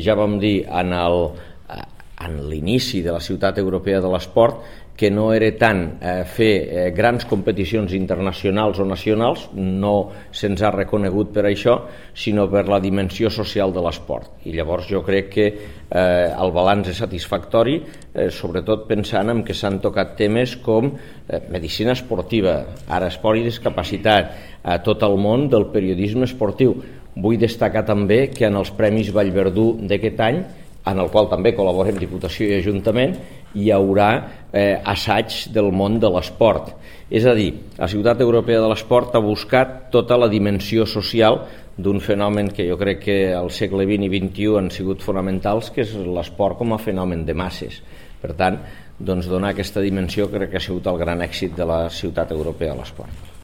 ja vam dir en l'inici de la Ciutat Europea de l'Esport que no era tant fer grans competicions internacionals o nacionals, no se'ns ha reconegut per això, sinó per la dimensió social de l'esport. I llavors jo crec que el balanç és satisfactori, sobretot pensant en que s'han tocat temes com medicina esportiva, ara esport i discapacitat, a tot el món del periodisme esportiu. Vull destacar també que en els Premis Vallverdú d'aquest any, en el qual també col·laborem Diputació i Ajuntament, hi haurà assaig del món de l'esport. És a dir, la Ciutat Europea de l'Esport ha buscat tota la dimensió social d'un fenomen que jo crec que al segle XX i XXI han sigut fonamentals, que és l'esport com a fenomen de masses. Per tant, donar aquesta dimensió crec que ha sigut el gran èxit de la Ciutat Europea de l'Esport.